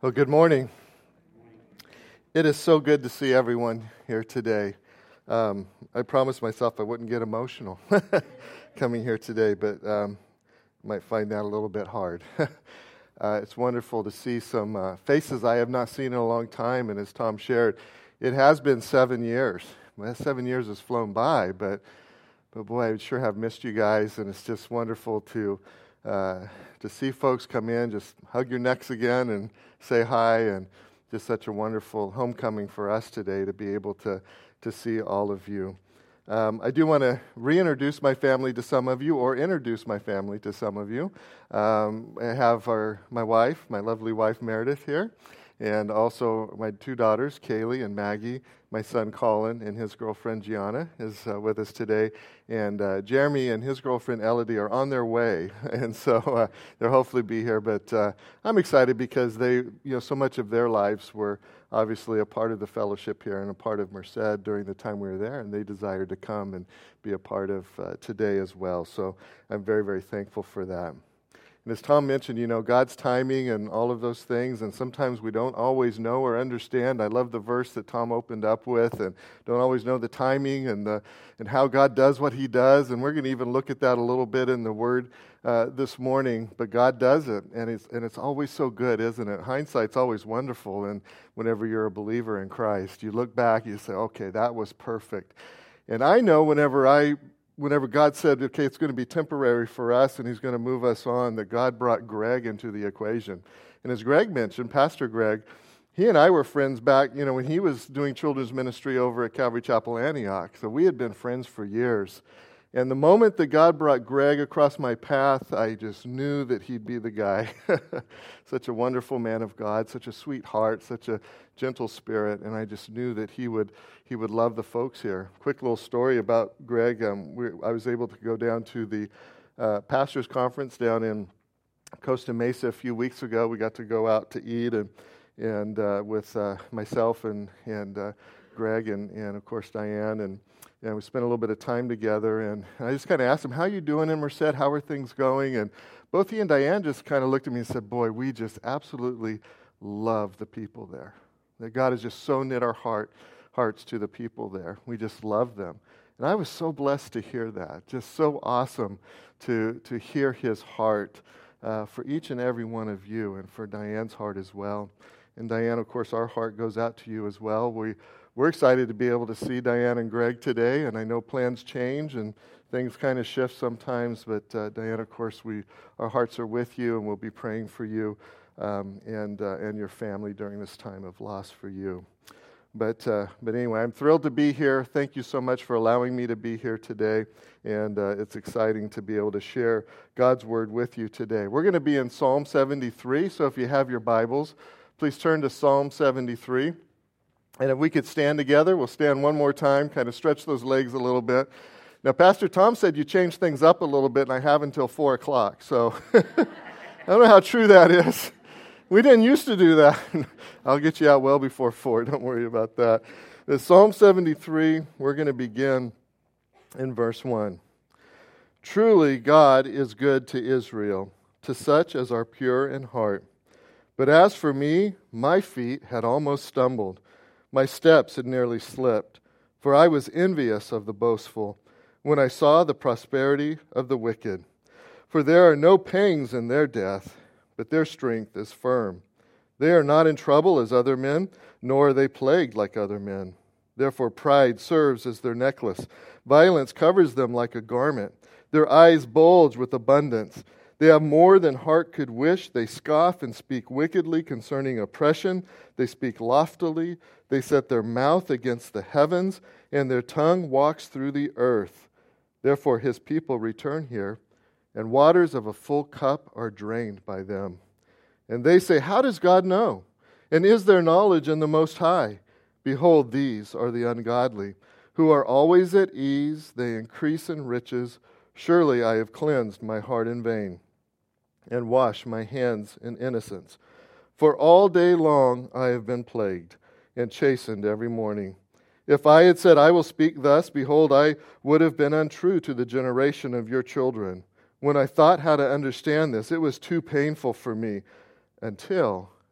Well, good morning. It is so good to see everyone here today. I promised myself I wouldn't get emotional coming here today, but might find that a little bit hard. It's wonderful to see some faces I have not seen in a long time, and as Tom shared, it has been 7 years. Well, 7 years has flown by, but boy, I sure have missed you guys, and it's just wonderful to see folks come in, just hug your necks again and say hi, and just such a wonderful homecoming for us today to be able to see all of you. I do want to reintroduce my family to some of you, or introduce my family to some of you. I have my wife, my lovely wife Meredith here, and also my two daughters, Kaylee and Maggie. My son Colin and his girlfriend Gianna is with us today, and Jeremy and his girlfriend Elodie are on their way, and so they'll hopefully be here. But I'm excited because they, so much of their lives were obviously a part of the fellowship here and a part of Merced during the time we were there, and they desired to come and be a part of today as well. So I'm very, very thankful for that. And as Tom mentioned, God's timing and all of those things, and sometimes we don't always know or understand. I love the verse that Tom opened up with, and don't always know the timing and how God does what He does. And we're going to even look at that a little bit in the Word this morning. But God does it, and it's always so good, isn't it? Hindsight's always wonderful, and whenever you're a believer in Christ, you look back, you say, okay, that was perfect. And I know whenever God said, okay, it's going to be temporary for us and He's going to move us on, that God brought Greg into the equation. And as Greg mentioned, Pastor Greg, he and I were friends back, when he was doing children's ministry over at Calvary Chapel, Antioch. So we had been friends for years. And the moment that God brought Greg across my path, I just knew that he'd be the guy. Such a wonderful man of God, such a sweet heart, such a gentle spirit, and I just knew that he would love the folks here. Quick little story about Greg. I was able to go down to the pastors' conference down in Costa Mesa a few weeks ago. We got to go out to eat and with myself and Greg and of course Diane, and we spent a little bit of time together, and I just kind of asked him, how are you doing in Merced? How are things going? And both he and Diane just kind of looked at me and said, boy, we just absolutely love the people there. That God has just so knit our hearts to the people there. We just love them. And I was so blessed to hear that. Just so awesome to hear His heart for each and every one of you, and for Diane's heart as well. And Diane, of course, our heart goes out to you as well. We're excited to be able to see Diane and Greg today, and I know plans change and things kind of shift sometimes, but Diane, of course, our hearts are with you, and we'll be praying for you and your family during this time of loss for you. But anyway, I'm thrilled to be here. Thank you so much for allowing me to be here today, and it's exciting to be able to share God's Word with you today. We're going to be in Psalm 73, so if you have your Bibles, please turn to Psalm 73. And if we could stand together, we'll stand one more time, kind of stretch those legs a little bit. Now, Pastor Tom said you changed things up a little bit, and I have until 4 o'clock. So I don't know how true that is. We didn't used to do that. I'll get you out well before 4. Don't worry about that. The Psalm 73, we're going to begin in verse 1. Truly, God is good to Israel, to such as are pure in heart. But as for me, my feet had almost stumbled. My steps had nearly slipped, for I was envious of the boastful when I saw the prosperity of the wicked. For there are no pangs in their death, but their strength is firm. They are not in trouble as other men, nor are they plagued like other men. Therefore pride serves as their necklace. Violence covers them like a garment. Their eyes bulge with abundance. They have more than heart could wish. They scoff and speak wickedly concerning oppression. They speak loftily. They set their mouth against the heavens, and their tongue walks through the earth. Therefore His people return here, and waters of a full cup are drained by them. And they say, how does God know? And is there knowledge in the Most High? Behold, these are the ungodly, who are always at ease. They increase in riches. Surely I have cleansed my heart in vain, and washed my hands in innocence. For all day long I have been plagued, and chastened every morning. If I had said, I will speak thus, behold, I would have been untrue to the generation of your children. When I thought how to understand this, it was too painful for me, until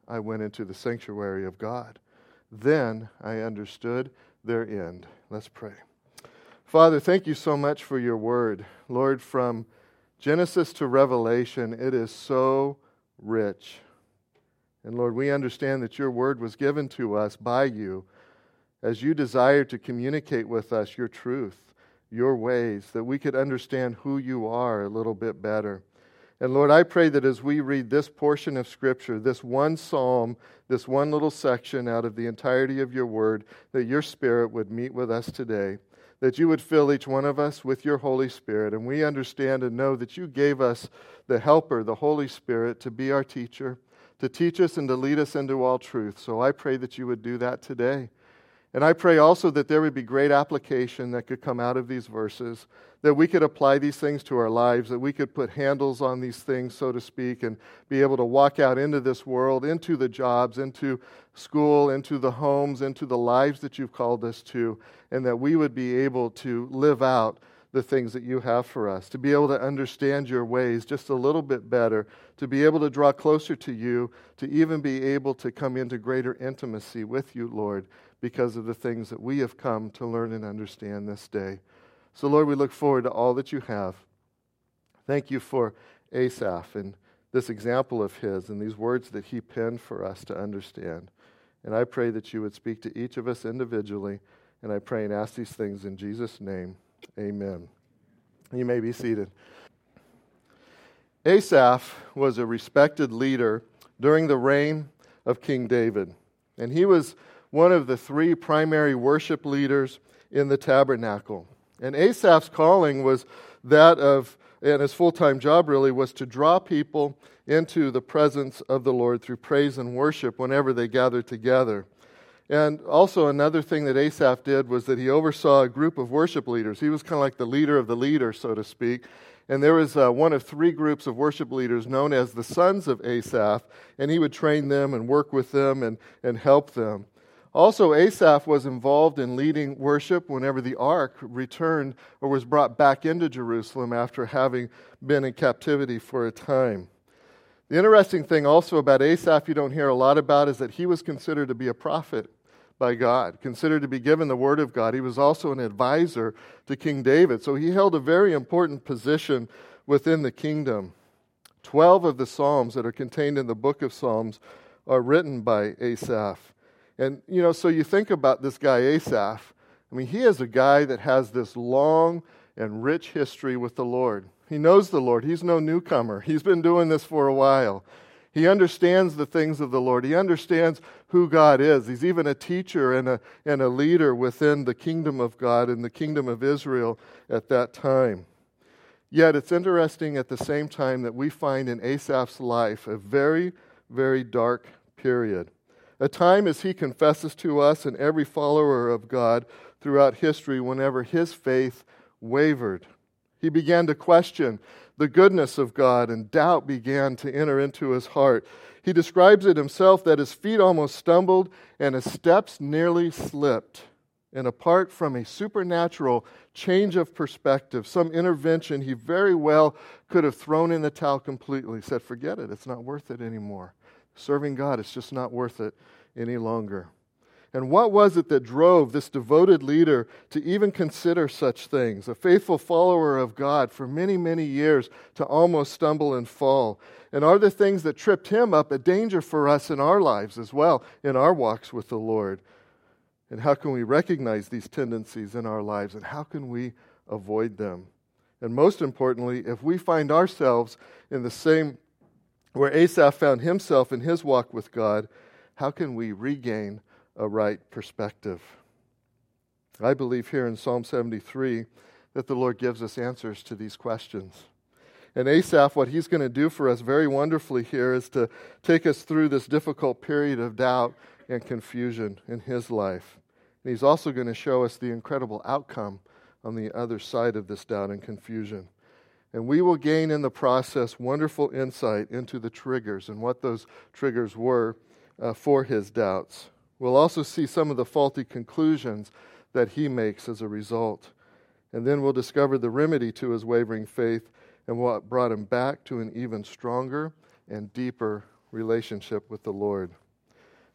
I went into the sanctuary of God. Then I understood their end. Let's pray. Father, thank you so much for your word. Lord, from Genesis to Revelation, it is so rich. And Lord, we understand that your word was given to us by you as you desired to communicate with us your truth, your ways, that we could understand who you are a little bit better. And Lord, I pray that as we read this portion of Scripture, this one psalm, this one little section out of the entirety of your word, that your Spirit would meet with us today, that you would fill each one of us with your Holy Spirit. And we understand and know that you gave us the Helper, the Holy Spirit, to be our teacher, to teach us and to lead us into all truth. So I pray that you would do that today. And I pray also that there would be great application that could come out of these verses, that we could apply these things to our lives, that we could put handles on these things, so to speak, and be able to walk out into this world, into the jobs, into school, into the homes, into the lives that you've called us to, and that we would be able to live out the things that you have for us, to be able to understand your ways just a little bit better, to be able to draw closer to you, to even be able to come into greater intimacy with you, Lord, because of the things that we have come to learn and understand this day. So, Lord, we look forward to all that you have. Thank you for Asaph and this example of his and these words that he penned for us to understand. And I pray that you would speak to each of us individually, and I pray and ask these things in Jesus' name. Amen. You may be seated. Asaph was a respected leader during the reign of King David, and he was one of the three primary worship leaders in the tabernacle. And Asaph's calling was that of, and his full-time job really, was to draw people into the presence of the Lord through praise and worship whenever they gathered together. And also another thing that Asaph did was that he oversaw a group of worship leaders. He was kind of like the leader of the leader, so to speak. And there was one of three groups of worship leaders known as the sons of Asaph, and he would train them and work with them and help them. Also, Asaph was involved in leading worship whenever the ark returned or was brought back into Jerusalem after having been in captivity for a time. The interesting thing also about Asaph you don't hear a lot about is that he was considered to be a prophet by God, considered to be given the word of God. He was also an advisor to King David, so he held a very important position within the kingdom. 12 of the Psalms that are contained in the book of Psalms are written by Asaph. And, so you think about this guy Asaph. I mean, he is a guy that has this long and rich history with the Lord. He knows the Lord. He's no newcomer. He's been doing this for a while. He understands the things of the Lord. He understands who God is. He's even a teacher and a leader within the kingdom of God and the kingdom of Israel at that time. Yet it's interesting at the same time that we find in Asaph's life a very, very dark period. A time as he confesses to us and every follower of God throughout history whenever his faith wavered. He began to question the goodness of God, and doubt began to enter into his heart. He describes it himself that his feet almost stumbled and his steps nearly slipped. And apart from a supernatural change of perspective, some intervention, he very well could have thrown in the towel completely, said, forget it, it's not worth it anymore. Serving God, it's just not worth it any longer. And what was it that drove this devoted leader to even consider such things, a faithful follower of God for many, many years, to almost stumble and fall? And are there things that tripped him up a danger for us in our lives as well, in our walks with the Lord? And how can we recognize these tendencies in our lives, and how can we avoid them? And most importantly, if we find ourselves in the same where Asaph found himself in his walk with God, how can we regain a right perspective? I believe here in Psalm 73 that the Lord gives us answers to these questions. And Asaph, what he's going to do for us very wonderfully here is to take us through this difficult period of doubt and confusion in his life. And he's also going to show us the incredible outcome on the other side of this doubt and confusion. And we will gain in the process wonderful insight into the triggers and what those triggers were for his doubts. We'll also see some of the faulty conclusions that he makes as a result. And then we'll discover the remedy to his wavering faith and what brought him back to an even stronger and deeper relationship with the Lord.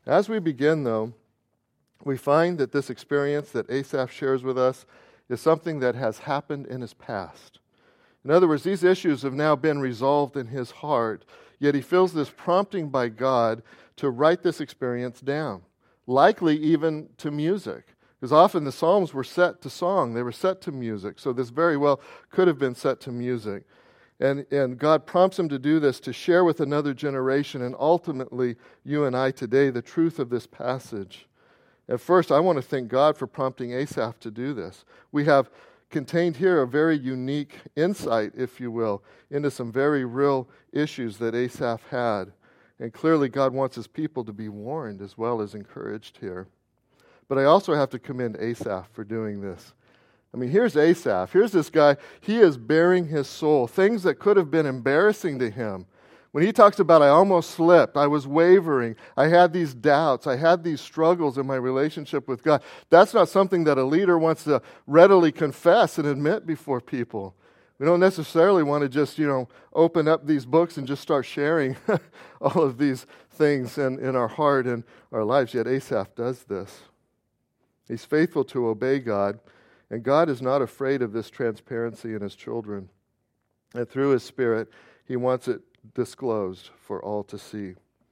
As we begin, though, we find that this experience that Asaph shares with us is something that has happened in his past. In other words, these issues have now been resolved in his heart, yet he feels this prompting by God to write this experience down, likely even to music. Because often the Psalms were set to song, they were set to music, so this very well could have been set to music. And God prompts him to do this, to share with another generation, and ultimately you and I today, the truth of this passage. At first, I want to thank God for prompting Asaph to do this. We have contained here a very unique insight, if you will, into some very real issues that Asaph had. And clearly God wants his people to be warned as well as encouraged here. But I also have to commend Asaph for doing this. I mean, here's Asaph. Here's this guy. He is bearing his soul. Things that could have been embarrassing to him. When he talks about, I almost slipped, I was wavering, I had these doubts, I had these struggles in my relationship with God, that's not something that a leader wants to readily confess and admit before people. We don't necessarily want to just, open up these books and just start sharing all of these things in our heart and our lives. Yet Asaph does this. He's faithful to obey God, and God is not afraid of this transparency in his children. And through his Spirit, he wants it disclosed for all to see.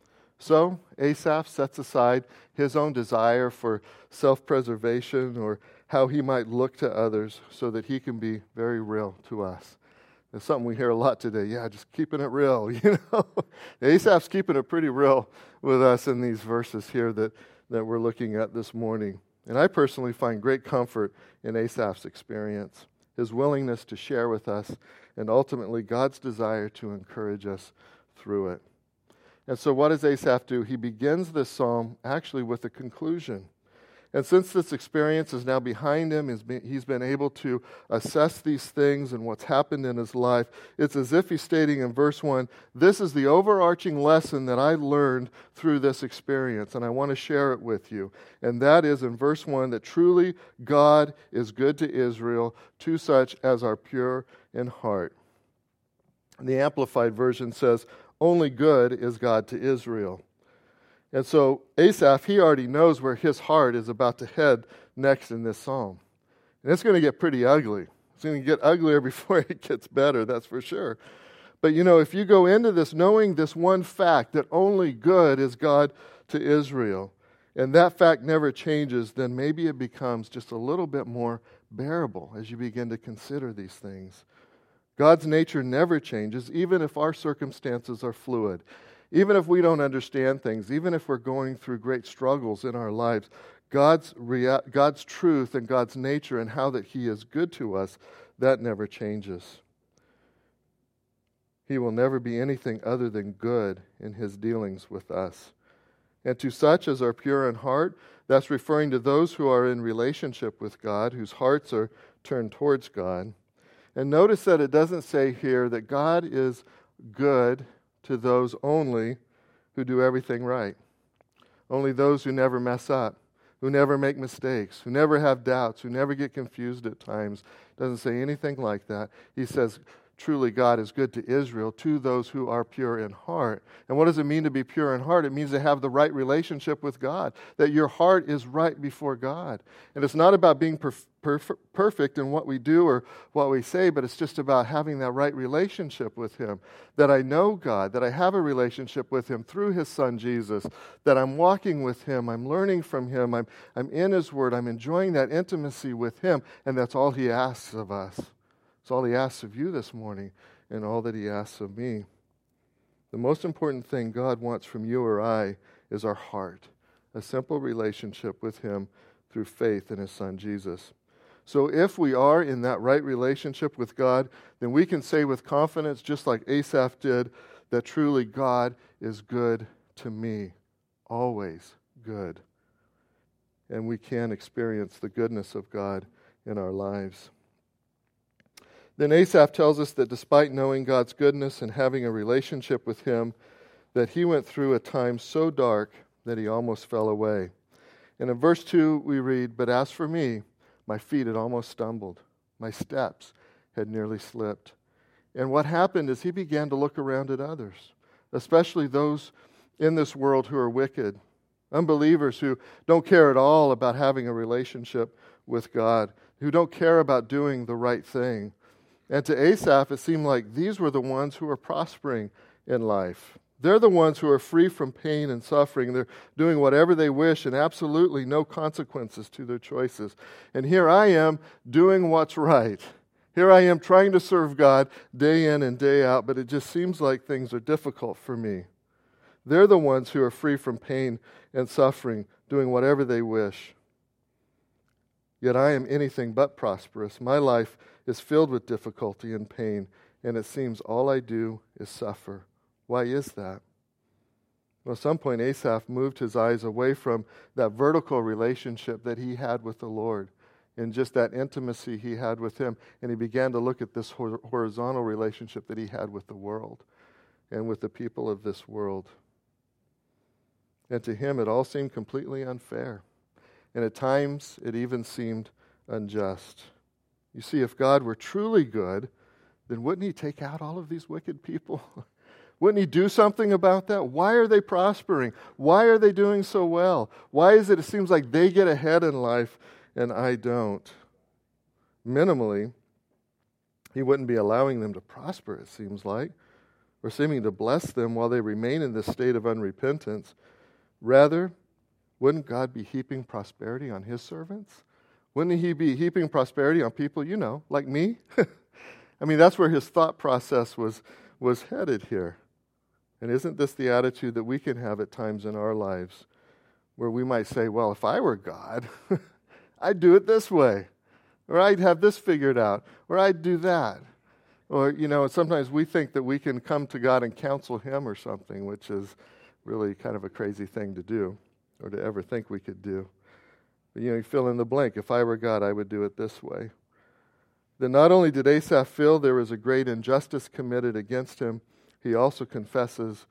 So Asaph sets aside his own desire for self-preservation or how he might look to others so that he can be very real to us. It's something we hear a lot today. Yeah, just keeping it real, Asaph's keeping it pretty real with us in these verses here that we're looking at this morning. And I personally find great comfort in Asaph's experience, his willingness to share with us, and ultimately God's desire to encourage us through it. And so what does Asaph do? He begins this psalm actually with a conclusion. And since this experience is now behind him, he's been able to assess these things and what's happened in his life. It's as if he's stating in verse 1, this is the overarching lesson that I learned through this experience, and I want to share it with you. And that is in verse 1, that truly God is good to Israel, to such as are pure in heart. The Amplified Version says, only good is God to Israel. And so Asaph, he already knows where his heart is about to head next in this psalm. And it's going to get pretty ugly. It's going to get uglier before it gets better, that's for sure. But if you go into this knowing this one fact, that only good is God to Israel, and that fact never changes, then maybe it becomes just a little bit more bearable as you begin to consider these things. God's nature never changes, even if our circumstances are fluid. Even if we don't understand things, even if we're going through great struggles in our lives, God's truth and God's nature and how that He is good to us, that never changes. He will never be anything other than good in His dealings with us. And to such as are pure in heart, that's referring to those who are in relationship with God, whose hearts are turned towards God. And notice that it doesn't say here that God is good to those only who do everything right. Only those who never mess up, who never make mistakes, who never have doubts, who never get confused at times. Doesn't say anything like that. He says, truly God is good to Israel, to those who are pure in heart. And what does it mean to be pure in heart? It means to have the right relationship with God, that your heart is right before God. And it's not about being perfect in what we do or what we say, but it's just about having that right relationship with Him, that I know God, that I have a relationship with Him through His Son Jesus, that I'm walking with Him, I'm learning from Him, I'm in His Word, I'm enjoying that intimacy with Him, and that's all He asks of us. It's all He asks of you this morning and all that He asks of me. The most important thing God wants from you or I is our heart, a simple relationship with Him through faith in His Son Jesus. So if we are in that right relationship with God, then we can say with confidence, just like Asaph did, that truly God is good to me, always good. And we can experience the goodness of God in our lives. Then Asaph tells us that despite knowing God's goodness and having a relationship with Him, that he went through a time so dark that he almost fell away. And in verse 2 we read, but as for me, my feet had almost stumbled. My steps had nearly slipped. And what happened is he began to look around at others, especially those in this world who are wicked, Unbelievers who don't care at all about having a relationship with God, who don't care about doing the right thing. And to Asaph, it seemed like these were the ones who were prospering in life. They're the ones who are free from pain and suffering. They're doing whatever they wish and absolutely no consequences to their choices. And here I am doing what's right. Here I am trying to serve God day in and day out, but it just seems like things are difficult for me. They're the ones who are free from pain and suffering, doing whatever they wish. Yet I am anything but prosperous. My life is filled with difficulty and pain, and it seems all I do is suffer. Why is that? Well, at some point, Asaph moved his eyes away from that vertical relationship that he had with the Lord and just that intimacy he had with him, and he began to look at this horizontal relationship that he had with the world and with the people of this world. And to him, it all seemed completely unfair. And at times, it even seemed unjust. You see, if God were truly good, then wouldn't he take out all of these wicked people? Wouldn't he do something about that? Why are they prospering? Why are they doing so well? Why is it seems like they get ahead in life and I don't? Minimally, he wouldn't be allowing them to prosper, it seems like, or seeming to bless them while they remain in this state of unrepentance. Rather, wouldn't God be heaping prosperity on his servants? Wouldn't he be heaping prosperity on people, like me? I mean, that's where his thought process was headed here. And isn't this the attitude that we can have at times in our lives, where we might say, well, if I were God, I'd do it this way, or I'd have this figured out, or I'd do that. Or, sometimes we think that we can come to God and counsel him or something, which is really kind of a crazy thing to do, or to ever think we could do. But, you fill in the blank. If I were God, I would do it this way. Then not only did Asaph feel there was a great injustice committed against him, he also confesses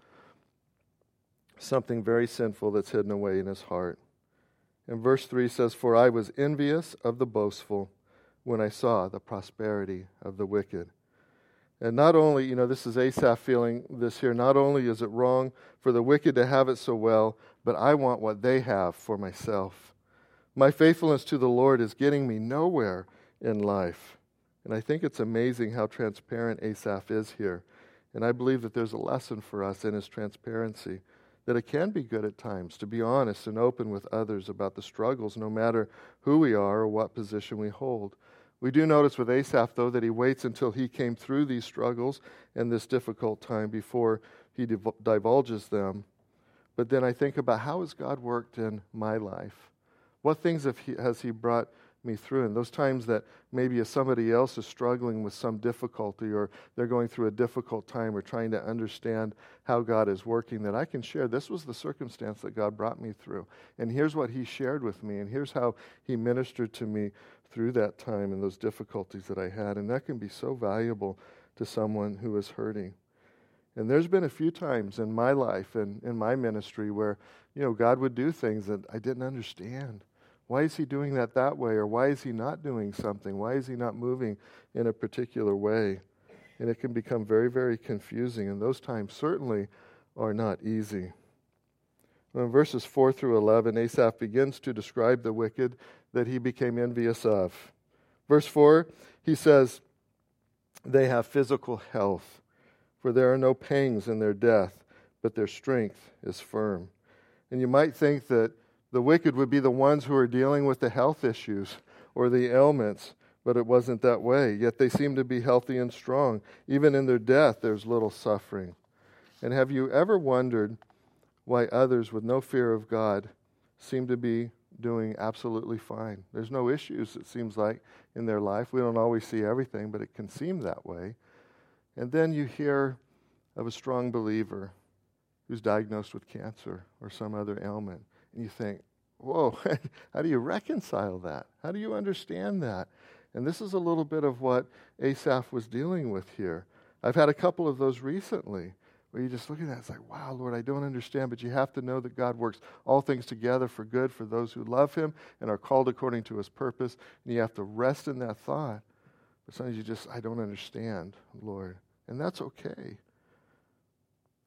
something very sinful that's hidden away in his heart. And verse 3 says, "For I was envious of the boastful when I saw the prosperity of the wicked." And not only, this is Asaph feeling this here, not only is it wrong for the wicked to have it so well, but I want what they have for myself. My faithfulness to the Lord is getting me nowhere in life. And I think it's amazing how transparent Asaph is here. And I believe that there's a lesson for us in his transparency, that it can be good at times to be honest and open with others about the struggles, no matter who we are or what position we hold. We do notice with Asaph, though, that he waits until he came through these struggles and this difficult time before he divulges them. But then I think about, how has God worked in my life? What things has he brought me through? And those times that maybe if somebody else is struggling with some difficulty, or they're going through a difficult time, or trying to understand how God is working, that I can share, this was the circumstance that God brought me through. And here's what he shared with me. And here's how he ministered to me through that time and those difficulties that I had. And that can be so valuable to someone who is hurting. And there's been a few times in my life and in my ministry where, God would do things that I didn't understand. Why is he doing that way? Or why is he not doing something? Why is he not moving in a particular way? And it can become very, very confusing. And those times certainly are not easy. In verses 4 through 11, Asaph begins to describe the wicked that he became envious of. Verse 4, he says, "They have physical health, for there are no pangs in their death, but their strength is firm." And you might think that the wicked would be the ones who are dealing with the health issues or the ailments, but it wasn't that way. Yet they seem to be healthy and strong. Even in their death, there's little suffering. And have you ever wondered why others with no fear of God seem to be doing absolutely fine? There's no issues, it seems like, in their life. We don't always see everything, but it can seem that way. And then you hear of a strong believer who's diagnosed with cancer or some other ailment. And you think, whoa, how do you reconcile that? How do you understand that? And this is a little bit of what Asaph was dealing with here. I've had a couple of those recently, where you just look at that, it's like, wow, Lord, I don't understand, but you have to know that God works all things together for good for those who love him and are called according to his purpose, and you have to rest in that thought. But sometimes I don't understand, Lord, and that's okay.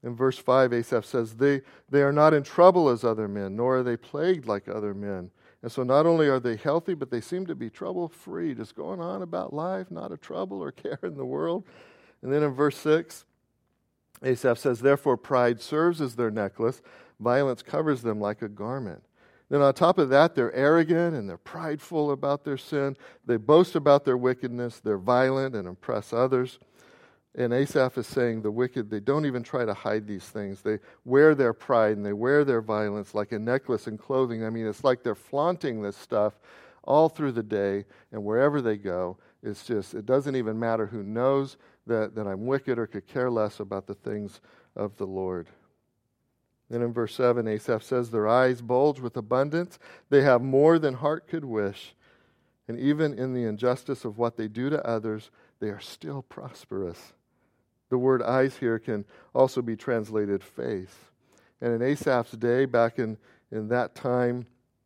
In verse 5, Asaph says, they are not in trouble as other men, nor are they plagued like other men. And so not only are they healthy, but they seem to be trouble-free, just going on about life, not a trouble or care in the world. And then in verse 6, Asaph says, therefore pride serves as their necklace, violence covers them like a garment. Then on top of that, they're arrogant and they're prideful about their sin. They boast about their wickedness. They're violent and oppress others. And Asaph is saying the wicked, they don't even try to hide these things. They wear their pride and they wear their violence like a necklace and clothing. I mean, it's like they're flaunting this stuff all through the day, and wherever they go, it's just, it doesn't even matter who knows that I'm wicked or could care less about the things of the Lord. Then in verse 7, Asaph says, their eyes bulge with abundance. They have more than heart could wish. And even in the injustice of what they do to others, they are still prosperous. The word eyes here can also be translated face. And in Asaph's day, back in that time,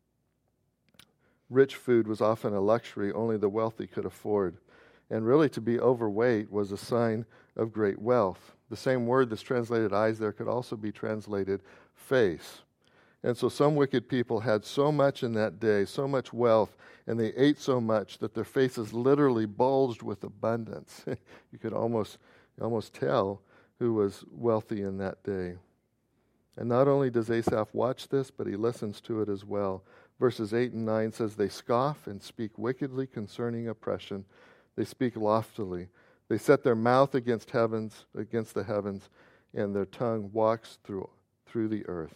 rich food was often a luxury only the wealthy could afford. And really to be overweight was a sign of great wealth. The same word that's translated eyes there could also be translated face. And so some wicked people had so much in that day, so much wealth, and they ate so much that their faces literally bulged with abundance. You could almost tell who was wealthy in that day. And not only does Asaph watch this, but he listens to it as well. Verses 8 and 9 says, they scoff and speak wickedly concerning oppression. They speak loftily. They set their mouth against the heavens, and their tongue walks through the earth.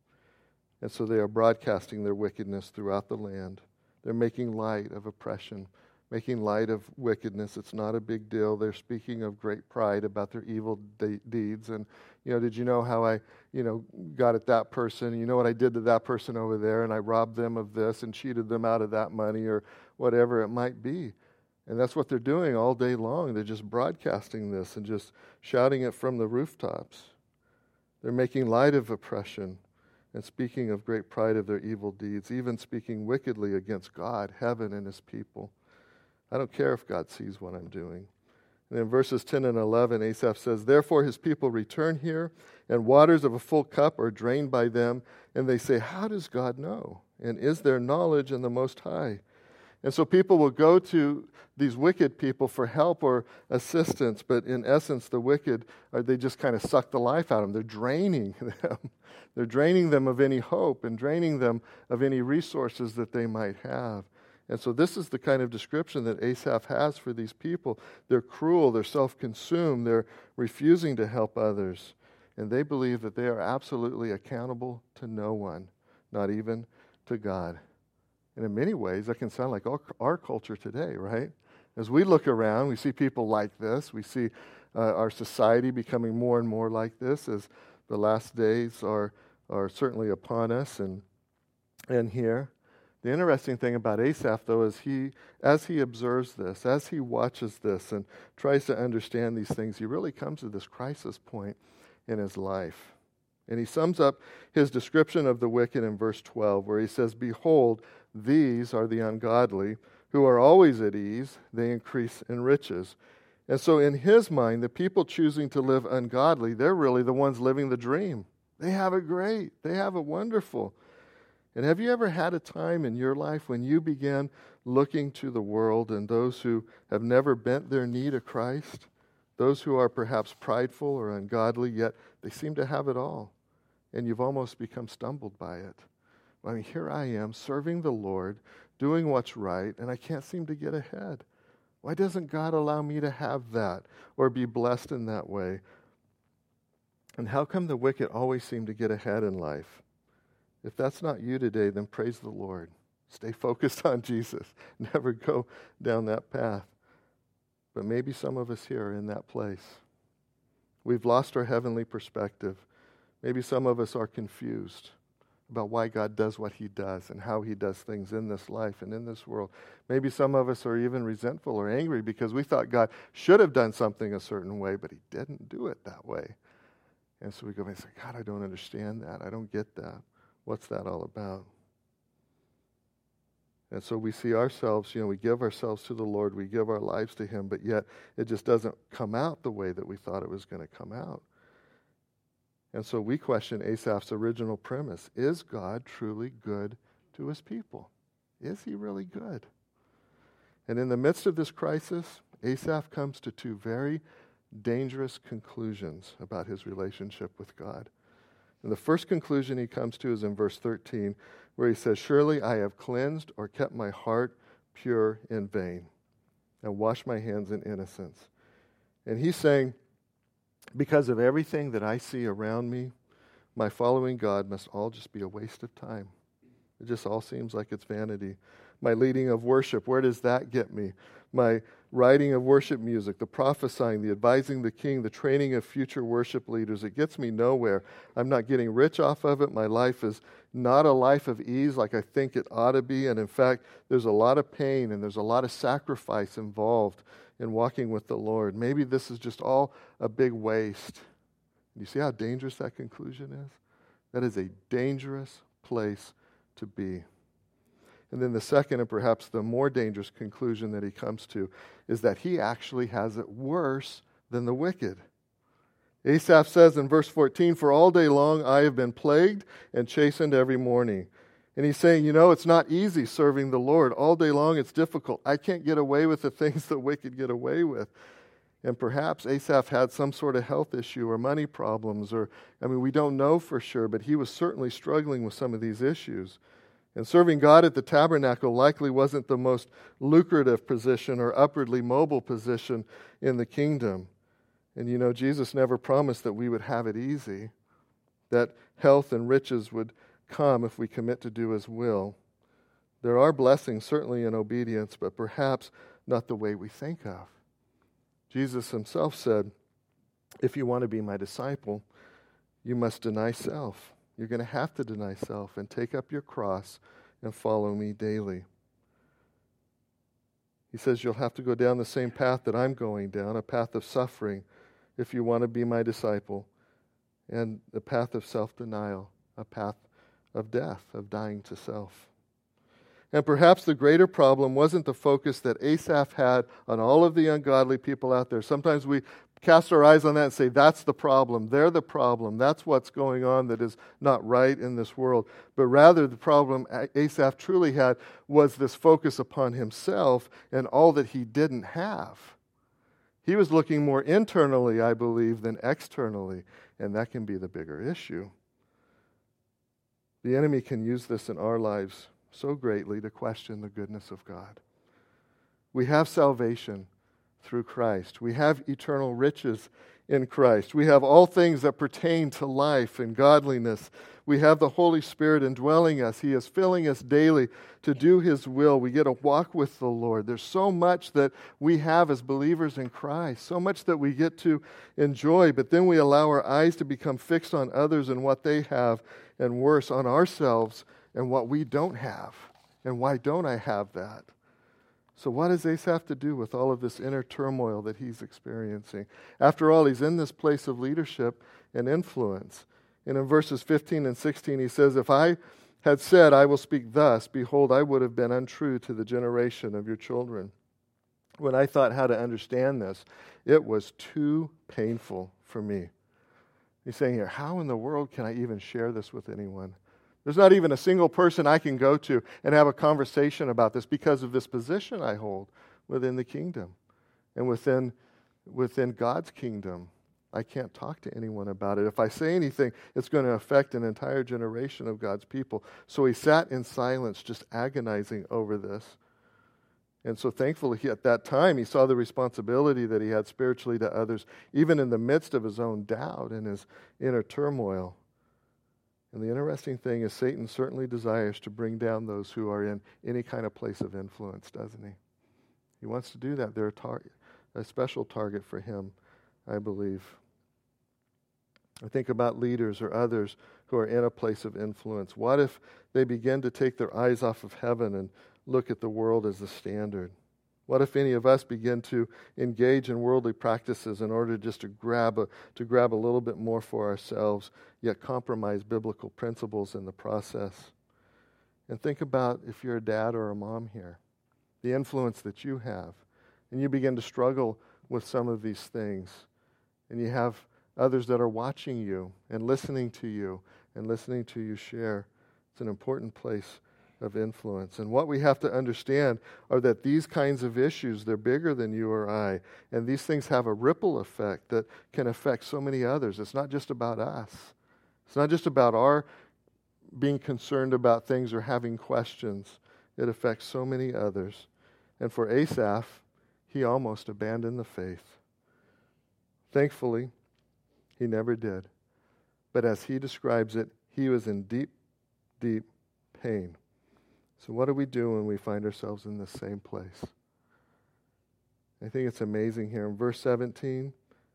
And so they are broadcasting their wickedness throughout the land. They're making light of oppression, making light of wickedness. It's not a big deal. They're speaking of great pride about their evil deeds. And, did you know how I, got at that person? You know what I did to that person over there? And I robbed them of this and cheated them out of that money or whatever it might be. And that's what they're doing all day long. They're just broadcasting this and just shouting it from the rooftops. They're making light of oppression and speaking of great pride of their evil deeds, even speaking wickedly against God, heaven, and his people. I don't care if God sees what I'm doing. And in verses 10 and 11, Asaph says, therefore his people return here, and waters of a full cup are drained by them, and they say, how does God know? And is there knowledge in the Most High? And so people will go to these wicked people for help or assistance, but in essence, the wicked, they just kind of suck the life out of them. They're draining them. They're draining them of any hope and draining them of any resources that they might have. And so this is the kind of description that Asaph has for these people. They're cruel, they're self-consumed, they're refusing to help others. And they believe that they are absolutely accountable to no one, not even to God. And in many ways, that can sound like our culture today, right? As we look around, we see people like this. We see our society becoming more and more like this as the last days are certainly upon us and here. The interesting thing about Asaph, though, is as he observes this, as he watches this and tries to understand these things, he really comes to this crisis point in his life. And he sums up his description of the wicked in verse 12, where he says, behold, these are the ungodly, who are always at ease, they increase in riches. And so in his mind, the people choosing to live ungodly, they're really the ones living the dream. They have it great. They have it wonderful. And have you ever had a time in your life when you began looking to the world and those who have never bent their knee to Christ, those who are perhaps prideful or ungodly, yet they seem to have it all, and you've almost become stumbled by it? I mean, here I am serving the Lord, doing what's right, and I can't seem to get ahead. Why doesn't God allow me to have that or be blessed in that way? And how come the wicked always seem to get ahead in life? If that's not you today, then praise the Lord. Stay focused on Jesus. Never go down that path. But maybe some of us here are in that place. We've lost our heavenly perspective. Maybe some of us are confused about why God does what he does and how he does things in this life and in this world. Maybe some of us are even resentful or angry because we thought God should have done something a certain way, but he didn't do it that way. And so we go and say, God, I don't understand that. I don't get that. What's that all about? And so we see ourselves, we give ourselves to the Lord, we give our lives to him, but yet it just doesn't come out the way that we thought it was going to come out. And so we question Asaph's original premise. Is God truly good to his people? Is he really good? And in the midst of this crisis, Asaph comes to two very dangerous conclusions about his relationship with God. And the first conclusion he comes to is in verse 13, where he says, "Surely I have cleansed or kept my heart pure in vain, and washed my hands in innocence." And he's saying, because of everything that I see around me, my following God must all just be a waste of time. It just all seems like it's vanity. My leading of worship, where does that get me? My writing of worship music, the prophesying, the advising the king, the training of future worship leaders, it gets me nowhere. I'm not getting rich off of it. My life is not a life of ease like I think it ought to be. And in fact, there's a lot of pain and there's a lot of sacrifice involved in walking with the Lord. Maybe this is just all a big waste. You see how dangerous that conclusion is? That is a dangerous place to be. And then the second, and perhaps the more dangerous conclusion that he comes to, is that he actually has it worse than the wicked. Asaph says in verse 14, "For all day long I have been plagued and chastened every morning." And he's saying, it's not easy serving the Lord. All day long it's difficult. I can't get away with the things the wicked get away with. And perhaps Asaph had some sort of health issue or money problems, we don't know for sure, but he was certainly struggling with some of these issues. And serving God at the tabernacle likely wasn't the most lucrative position or upwardly mobile position in the kingdom. And Jesus never promised that we would have it easy, that health and riches would come if we commit to do his will. There are blessings, certainly in obedience, but perhaps not the way we think of. Jesus himself said, "If you want to be my disciple, you must deny self." You're going to have to deny self and take up your cross and follow me daily. He says you'll have to go down the same path that I'm going down, a path of suffering, if you want to be my disciple, and a path of self-denial, a path of death, of dying to self. And perhaps the greater problem wasn't the focus that Asaph had on all of the ungodly people out there. Sometimes we cast our eyes on that and say, that's the problem. They're the problem. That's what's going on that is not right in this world. But rather, the problem Asaph truly had was this focus upon himself and all that he didn't have. He was looking more internally, I believe, than externally. And that can be the bigger issue. The enemy can use this in our lives so greatly to question the goodness of God. We have salvation through Christ. We have eternal riches in Christ. We have all things that pertain to life and godliness. We have the Holy Spirit indwelling us. He is filling us daily to do his will. We get to walk with the Lord. There's so much that we have as believers in Christ, so much that we get to enjoy, but then we allow our eyes to become fixed on others and what they have, and worse, on ourselves and what we don't have. And why don't I have that? So what does Asaph have to do with all of this inner turmoil that he's experiencing? After all, he's in this place of leadership and influence. And in verses 15 and 16, he says, "If I had said, I will speak thus, behold, I would have been untrue to the generation of your children." When I thought how to understand this, it was too painful for me. He's saying here, how in the world can I even share this with anyone? There's not even a single person I can go to and have a conversation about this because of this position I hold within the kingdom and within God's kingdom. I can't talk to anyone about it. If I say anything, it's going to affect an entire generation of God's people. So he sat in silence, just agonizing over this. And so thankfully, at that time, he saw the responsibility that he had spiritually to others, even in the midst of his own doubt and his inner turmoil. And the interesting thing is Satan certainly desires to bring down those who are in any kind of place of influence, doesn't he? He wants to do that. They're a special target for him, I believe. I think about leaders or others who are in a place of influence. What if they begin to take their eyes off of heaven and look at the world as the standard? What if any of us begin to engage in worldly practices in order just to grab a little bit more for ourselves, yet compromise biblical principles in the process? And think about if you're a dad or a mom here, the influence that you have, and you begin to struggle with some of these things, and you have others that are watching you and listening to you share. It's an important place of influence. And what we have to understand are that these kinds of issues, they're bigger than you or I. And these things have a ripple effect that can affect so many others. It's not just about us. It's not just about our being concerned about things or having questions. It affects so many others. And for Asaph, he almost abandoned the faith. Thankfully, he never did. But as he describes it, he was in deep, deep pain. So what do we do when we find ourselves in the same place? I think it's amazing here. In verse 17,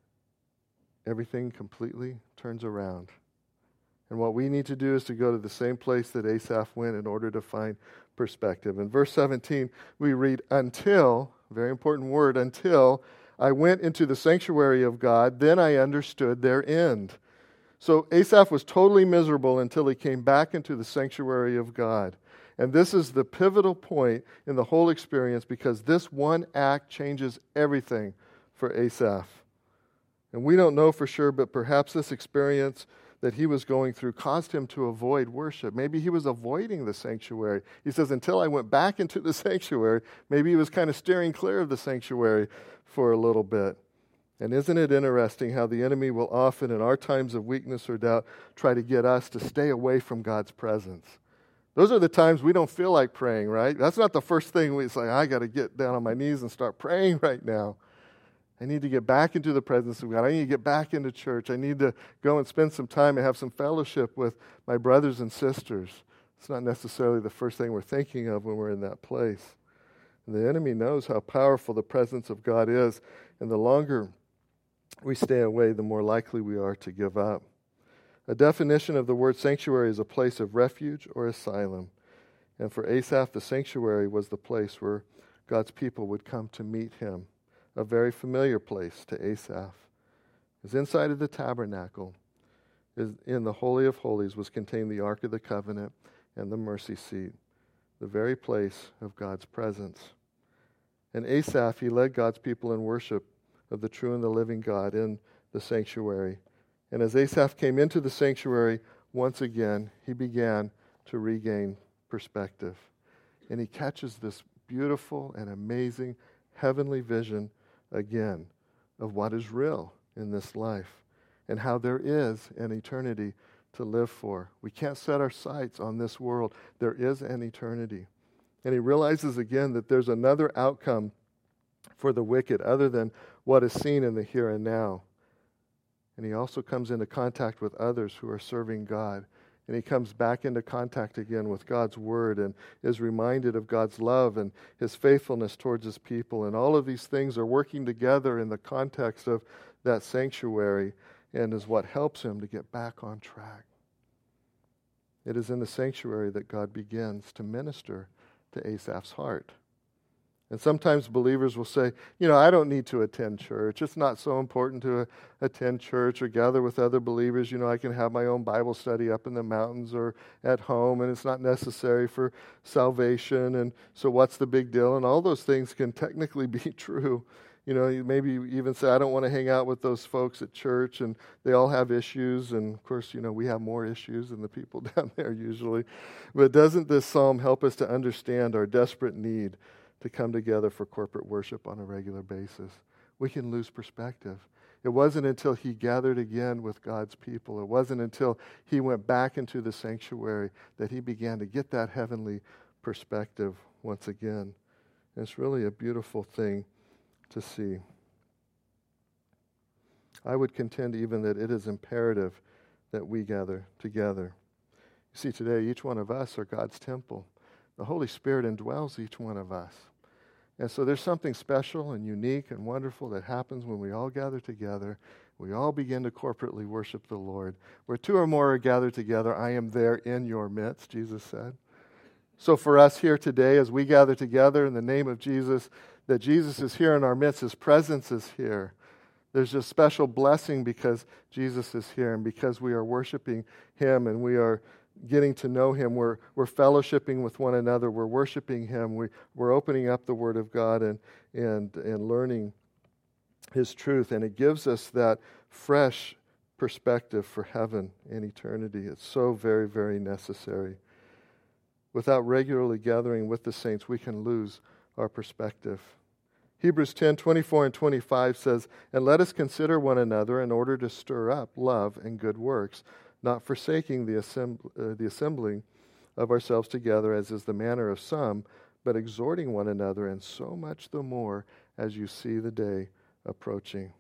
everything completely turns around. And what we need to do is to go to the same place that Asaph went in order to find perspective. In verse 17, we read, until, very important word, until I went into the sanctuary of God, then I understood their end. So Asaph was totally miserable until he came back into the sanctuary of God. And this is the pivotal point in the whole experience because this one act changes everything for Asaph. And we don't know for sure, but perhaps this experience that he was going through caused him to avoid worship. Maybe he was avoiding the sanctuary. He says, until I went back into the sanctuary, maybe he was kind of steering clear of the sanctuary for a little bit. And isn't it interesting how the enemy will often, in our times of weakness or doubt, try to get us to stay away from God's presence? Those are the times we don't feel like praying, right? That's not the first thing we say, I got to get down on my knees and start praying right now. I need to get back into the presence of God. I need to get back into church. I need to go and spend some time and have some fellowship with my brothers and sisters. It's not necessarily the first thing we're thinking of when we're in that place. And the enemy knows how powerful the presence of God is, and the longer we stay away, the more likely we are to give up. A definition of the word sanctuary is a place of refuge or asylum. And for Asaph, the sanctuary was the place where God's people would come to meet him. A very familiar place to Asaph. As inside of the tabernacle, in the Holy of Holies, was contained the Ark of the Covenant and the mercy seat, the very place of God's presence. And Asaph, he led God's people in worship of the true and the living God in the sanctuary. And as Asaph came into the sanctuary, once again, he began to regain perspective. And he catches this beautiful and amazing heavenly vision again of what is real in this life and how there is an eternity to live for. We can't set our sights on this world. There is an eternity. And he realizes again that there's another outcome for the wicked other than what is seen in the here and now. And he also comes into contact with others who are serving God. And he comes back into contact again with God's word and is reminded of God's love and his faithfulness towards his people. And all of these things are working together in the context of that sanctuary and is what helps him to get back on track. It is in the sanctuary that God begins to minister to Asaph's heart. And sometimes believers will say, I don't need to attend church. It's not so important to attend church or gather with other believers. I can have my own Bible study up in the mountains or at home, and it's not necessary for salvation. And so what's the big deal? And all those things can technically be true. Maybe you even say, I don't want to hang out with those folks at church, and they all have issues. And, of course, we have more issues than the people down there usually. But doesn't this psalm help us to understand our desperate need to come together for corporate worship on a regular basis? We can lose perspective. It wasn't until he gathered again with God's people, it wasn't until he went back into the sanctuary that he began to get that heavenly perspective once again. And it's really a beautiful thing to see. I would contend even that it is imperative that we gather together. You see, today each one of us are God's temple. The Holy Spirit indwells each one of us. And so there's something special and unique and wonderful that happens when we all gather together. We all begin to corporately worship the Lord. Where two or more are gathered together, I am there in your midst, Jesus said. So for us here today, as we gather together in the name of Jesus, that Jesus is here in our midst, his presence is here. There's a special blessing because Jesus is here and because we are worshiping him and we are getting to know him. We're fellowshipping with one another. We're worshiping him. We're opening up the Word of God and learning his truth. And it gives us that fresh perspective for heaven and eternity. It's so very, very necessary. Without regularly gathering with the saints, we can lose our perspective. Hebrews 10:24 and 25 says, "And let us consider one another in order to stir up love and good works, not forsaking the assembling of ourselves together, as is the manner of some, but exhorting one another, and so much the more as you see the day approaching."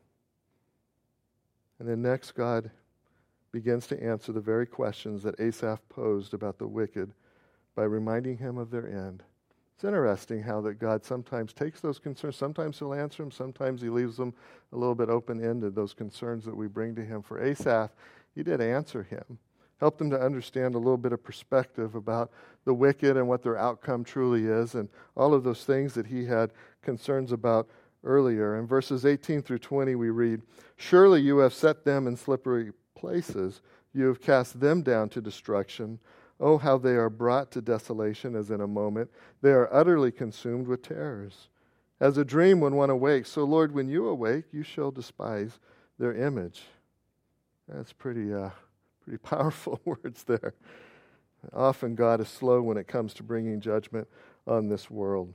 And then next, God begins to answer the very questions that Asaph posed about the wicked by reminding him of their end. It's interesting how that God sometimes takes those concerns. Sometimes he'll answer them. Sometimes he leaves them a little bit open-ended, those concerns that we bring to him. For Asaph, he did answer him. Helped him to understand a little bit of perspective about the wicked and what their outcome truly is, and all of those things that he had concerns about earlier. In verses 18 through 20, we read, "Surely you have set them in slippery places. You have cast them down to destruction. Oh, how they are brought to desolation as in a moment. They are utterly consumed with terrors. As a dream when one awakes, so Lord, when you awake, you shall despise their image." That's pretty powerful words there. Often God is slow when it comes to bringing judgment on this world.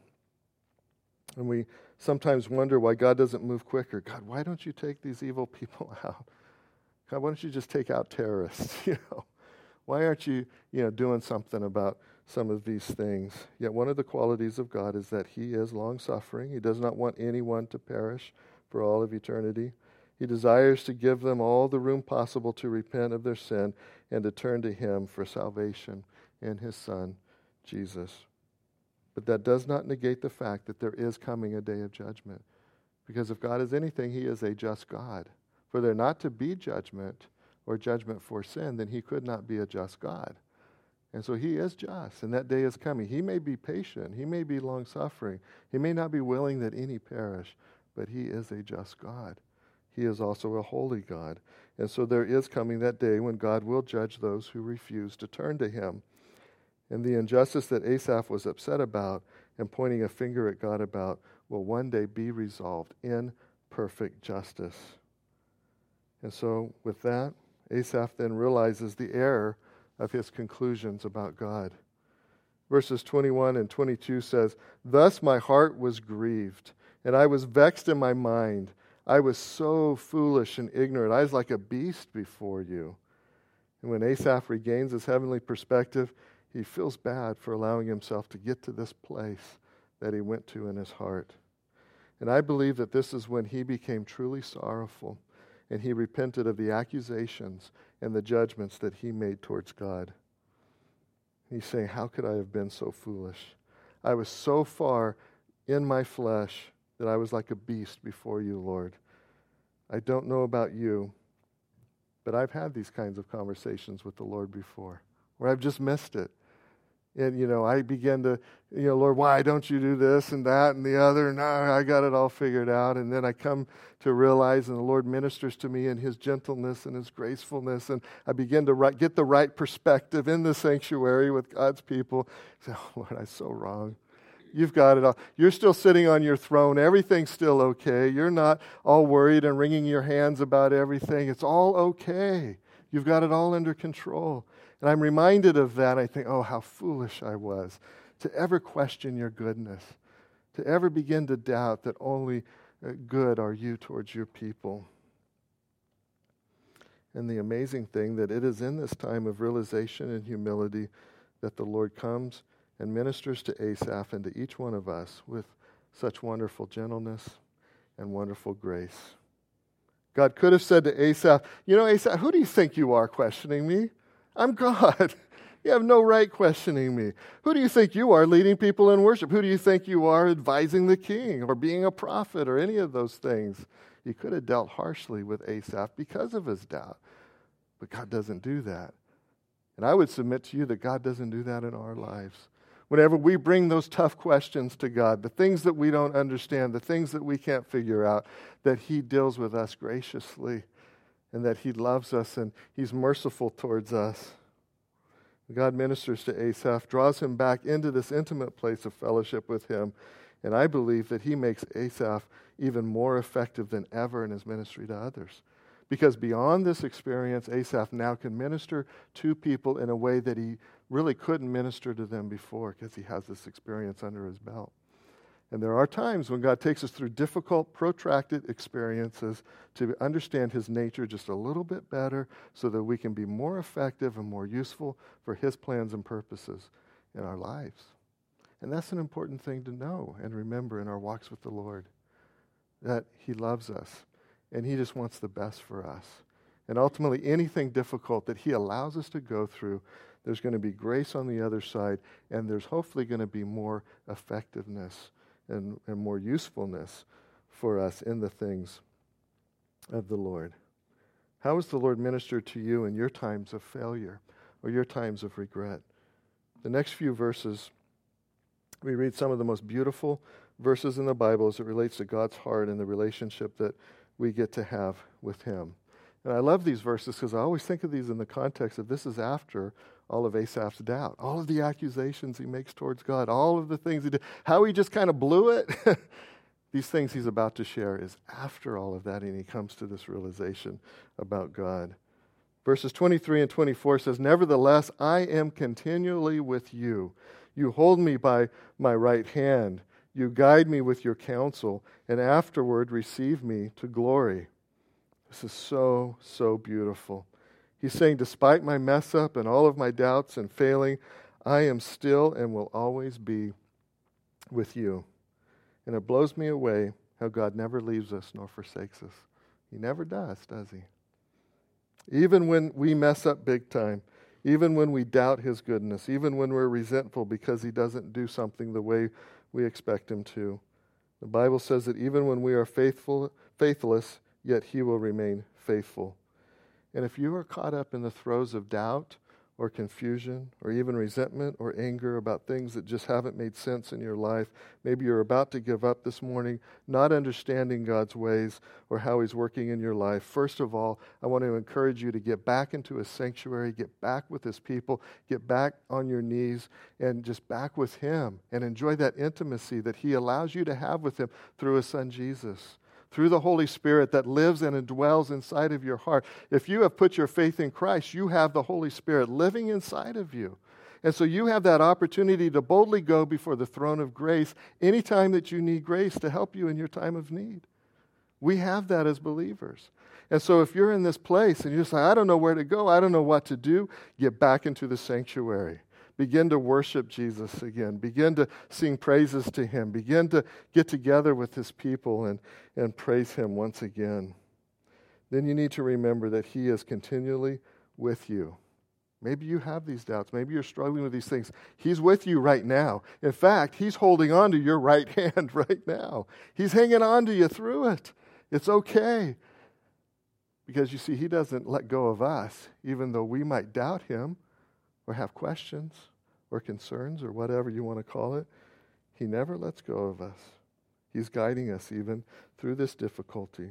And we sometimes wonder why God doesn't move quicker. God, why don't you take these evil people out? God, why don't you just take out terrorists? Why aren't you, doing something about some of these things? Yet one of the qualities of God is that he is long-suffering. He does not want anyone to perish for all of eternity. He desires to give them all the room possible to repent of their sin and to turn to him for salvation in his Son, Jesus. But that does not negate the fact that there is coming a day of judgment. Because if God is anything, he is a just God. For there not to be judgment or judgment for sin, then he could not be a just God. And so he is just, and that day is coming. He may be patient. He may be long-suffering. He may not be willing that any perish, but he is a just God. He is also a holy God. And so there is coming that day when God will judge those who refuse to turn to him. And the injustice that Asaph was upset about and pointing a finger at God about will one day be resolved in perfect justice. And so with that, Asaph then realizes the error of his conclusions about God. Verses 21 and 22 says, "Thus my heart was grieved, and I was vexed in my mind. I was so foolish and ignorant. I was like a beast before you." And when Asaph regains his heavenly perspective, he feels bad for allowing himself to get to this place that he went to in his heart. And I believe that this is when he became truly sorrowful, and he repented of the accusations and the judgments that he made towards God. He's saying, how could I have been so foolish? I was so far in my flesh that I was like a beast before you, Lord. I don't know about you, but I've had these kinds of conversations with the Lord before, where I've just missed it. And, I begin to, Lord, why don't you do this and that and the other? And I got it all figured out. And then I come to realize, and the Lord ministers to me in his gentleness and his gracefulness. And I begin to get the right perspective in the sanctuary with God's people. I say, oh, Lord, I'm so wrong. You've got it all. You're still sitting on your throne. Everything's still okay. You're not all worried and wringing your hands about everything. It's all okay. You've got it all under control. And I'm reminded of that. I think, oh, how foolish I was to ever question your goodness, to ever begin to doubt that only good are you towards your people. And the amazing thing that it is in this time of realization and humility that the Lord comes and ministers to Asaph and to each one of us with such wonderful gentleness and wonderful grace. God could have said to Asaph, Asaph, who do you think you are questioning me? I'm God. You have no right questioning me. Who do you think you are leading people in worship? Who do you think you are advising the king or being a prophet or any of those things? He could have dealt harshly with Asaph because of his doubt. But God doesn't do that. And I would submit to you that God doesn't do that in our lives. Whenever we bring those tough questions to God, the things that we don't understand, the things that we can't figure out, that he deals with us graciously and that he loves us and he's merciful towards us. God ministers to Asaph, draws him back into this intimate place of fellowship with him, and I believe that he makes Asaph even more effective than ever in his ministry to others. Because beyond this experience, Asaph now can minister to people in a way that he really couldn't minister to them before because he has this experience under his belt. And there are times when God takes us through difficult, protracted experiences to understand his nature just a little bit better so that we can be more effective and more useful for his plans and purposes in our lives. And that's an important thing to know and remember in our walks with the Lord, that he loves us and he just wants the best for us. And ultimately, anything difficult that he allows us to go through, there's going to be grace on the other side, and there's hopefully going to be more effectiveness and more usefulness for us in the things of the Lord. How has the Lord ministered to you in your times of failure or your times of regret? The next few verses, we read some of the most beautiful verses in the Bible as it relates to God's heart and the relationship that we get to have with him. And I love these verses because I always think of these in the context of this is after all of Asaph's doubt, all of the accusations he makes towards God, all of the things he did, how he just kind of blew it. These things he's about to share is after all of that, and he comes to this realization about God. Verses 23 and 24 says, "Nevertheless, I am continually with you. You hold me by my right hand. You guide me with your counsel, and afterward receive me to glory." This is so, so beautiful. He's saying, despite my mess up and all of my doubts and failing, I am still and will always be with you. And it blows me away how God never leaves us nor forsakes us. He never does he? Even when we mess up big time, even when we doubt his goodness, even when we're resentful because he doesn't do something the way we expect him to. The Bible says that even when we are faithless, yet he will remain faithful. And if you are caught up in the throes of doubt or confusion or even resentment or anger about things that just haven't made sense in your life, maybe you're about to give up this morning, not understanding God's ways or how he's working in your life, first of all, I want to encourage you to get back into his sanctuary, get back with his people, get back on your knees and just back with him and enjoy that intimacy that he allows you to have with him through his son Jesus. Through the Holy Spirit that lives and dwells inside of your heart. If you have put your faith in Christ, you have the Holy Spirit living inside of you. And so you have that opportunity to boldly go before the throne of grace anytime that you need grace to help you in your time of need. We have that as believers. And so if you're in this place and you're just like, I don't know where to go, I don't know what to do, get back into the sanctuary. Begin to worship Jesus again. Begin to sing praises to him. Begin to get together with his people and praise him once again. Then you need to remember that he is continually with you. Maybe you have these doubts. Maybe you're struggling with these things. He's with you right now. In fact, he's holding on to your right hand right now. He's hanging on to you through it. It's okay. Because you see, he doesn't let go of us, even though we might doubt him or have questions or concerns or whatever you want to call it. He never lets go of us. He's guiding us even through this difficulty.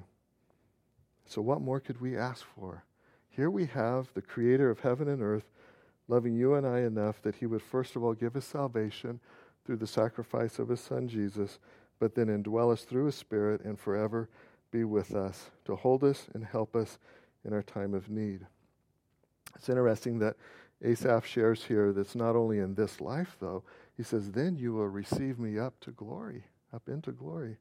So what more could we ask for? Here we have the creator of heaven and earth loving you and I enough that he would first of all give us salvation through the sacrifice of his son Jesus, but then indwell us through his Spirit and forever be with us to hold us and help us in our time of need. It's interesting that Asaph shares here that's not only in this life, though. He says, then you will receive me up to glory, up into glory.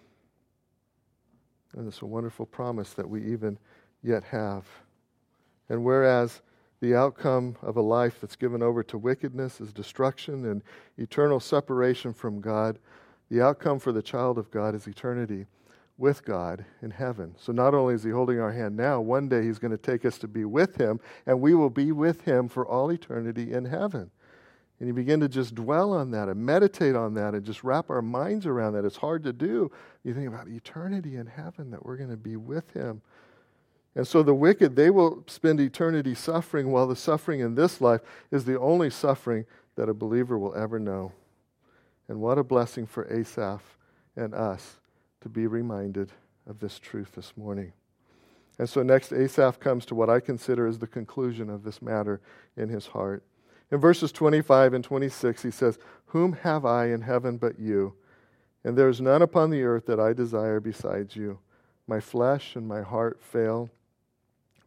And it's a wonderful promise that we even yet have. And whereas the outcome of a life that's given over to wickedness is destruction and eternal separation from God, the outcome for the child of God is eternity with God in heaven. So not only is he holding our hand now, one day he's going to take us to be with him, and we will be with him for all eternity in heaven. And you begin to just dwell on that and meditate on that and just wrap our minds around that. It's hard to do. You think about eternity in heaven, that we're going to be with him. And so the wicked, they will spend eternity suffering, while the suffering in this life is the only suffering that a believer will ever know. And what a blessing for Asaph and us to be reminded of this truth this morning. And so next, Asaph comes to what I consider is the conclusion of this matter in his heart. In verses 25 and 26, he says, "Whom have I in heaven but you? And there is none upon the earth that I desire besides you. My flesh and my heart fail,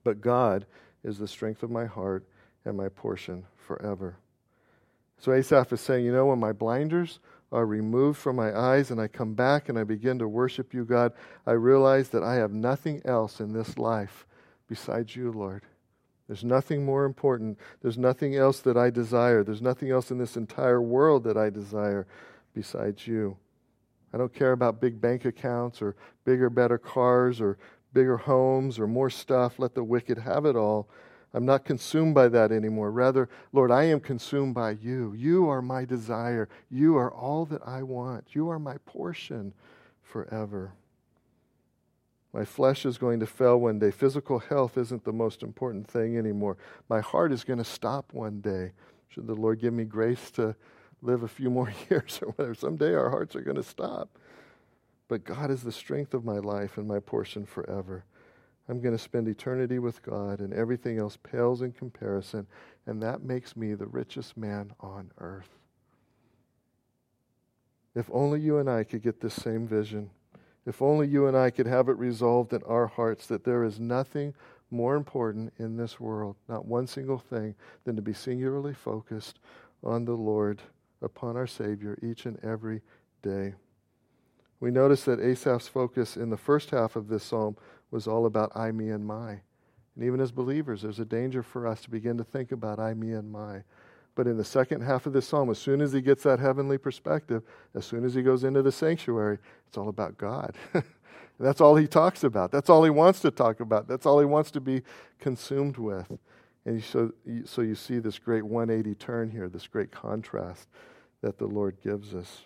But God is the strength of my heart and my portion forever. So Asaph is saying, when my blinders are removed from my eyes and I come back and I begin to worship you, God, I realize that I have nothing else in this life besides you, Lord. There's nothing more important. There's nothing else that I desire. There's nothing else in this entire world that I desire besides you. I don't care about big bank accounts or bigger, better cars or bigger homes or more stuff. Let the wicked have it all. I'm not consumed by that anymore. Rather, Lord, I am consumed by you. You are my desire. You are all that I want. You are my portion forever. My flesh is going to fail one day. Physical health isn't the most important thing anymore. My heart is going to stop one day. Should the Lord give me grace to live a few more years or whatever. Someday our hearts are going to stop. But God is the strength of my life and my portion forever. I'm going to spend eternity with God, and everything else pales in comparison, and that makes me the richest man on earth. If only you and I could get this same vision. If only you and I could have it resolved in our hearts that there is nothing more important in this world, not one single thing, than to be singularly focused on the Lord, upon our Savior, each and every day. We notice that Asaph's focus in the first half of this psalm was all about I, me, and my. And even as believers, there's a danger for us to begin to think about I, me, and my. But in the second half of this psalm, as soon as he gets that heavenly perspective, as soon as he goes into the sanctuary, it's all about God. That's all he talks about. That's all he wants to talk about. That's all he wants to be consumed with. And so you see this great 180 turn here, this great contrast that the Lord gives us.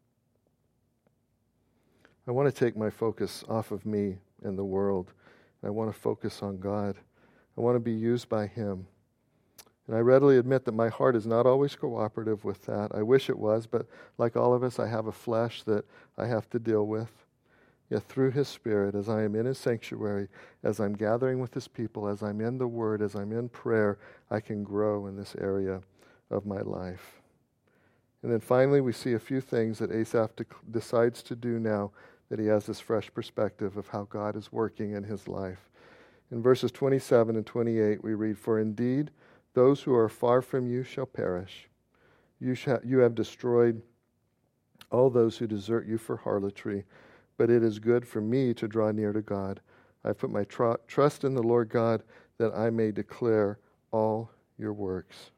I want to take my focus off of me and the world. I want to focus on God. I want to be used by Him. And I readily admit that my heart is not always cooperative with that. I wish it was, but like all of us, I have a flesh that I have to deal with. Yet through His Spirit, as I am in His sanctuary, as I'm gathering with His people, as I'm in the Word, as I'm in prayer, I can grow in this area of my life. And then finally, we see a few things that Asaph decides to do now that he has this fresh perspective of how God is working in his life. In verses 27 and 28, we read, For indeed, those who are far from you shall perish. You have destroyed all those who desert you for harlotry, but it is good for me to draw near to God. I put my trust in the Lord God that I may declare all your works.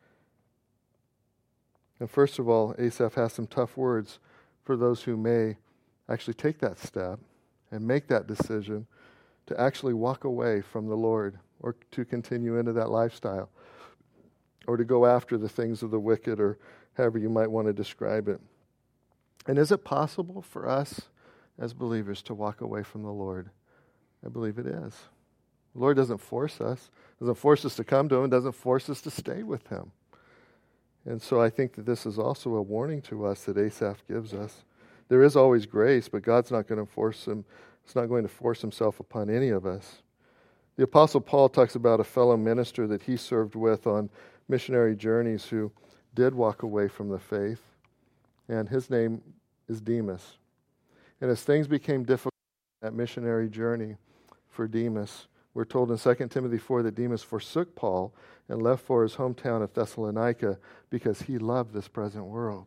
And first of all, Asaph has some tough words for those who may actually take that step and make that decision to actually walk away from the Lord or to continue into that lifestyle or to go after the things of the wicked or however you might want to describe it. And is it possible for us as believers to walk away from the Lord? I believe it is. The Lord doesn't force us to come to Him, doesn't force us to stay with Him. And so I think that this is also a warning to us that Asaph gives us. There is always grace, but God's not going to force Him. It's not going to force Himself upon any of us. The Apostle Paul talks about a fellow minister that he served with on missionary journeys who did walk away from the faith, and his name is Demas. And as things became difficult on that missionary journey for Demas, we're told in 2 Timothy 4 that Demas forsook Paul and left for his hometown of Thessalonica because he loved this present world.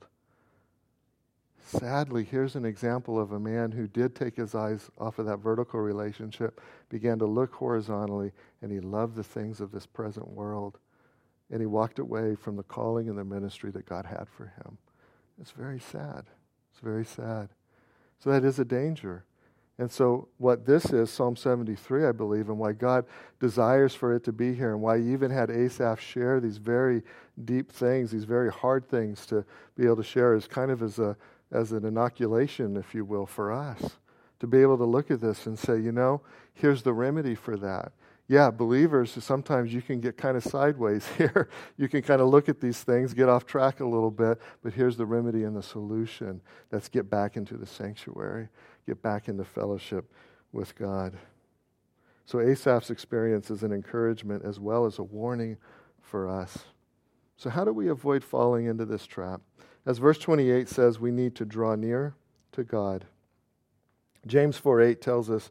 Sadly, here's an example of a man who did take his eyes off of that vertical relationship, began to look horizontally, and he loved the things of this present world. And he walked away from the calling and the ministry that God had for him. It's very sad. It's very sad. So that is a danger. And so what this is, Psalm 73, I believe, and why God desires for it to be here, and why He even had Asaph share these very deep things, these very hard things to be able to share, is kind of as an inoculation, if you will, for us. To be able to look at this and say, here's the remedy for that. Yeah, believers, sometimes you can get kind of sideways here. You can kind of look at these things, get off track a little bit, but here's the remedy and the solution. Let's get back into the sanctuary, get back into fellowship with God. So Asaph's experience is an encouragement as well as a warning for us. So how do we avoid falling into this trap? As verse 28 says, we need to draw near to God. James 4:8 tells us,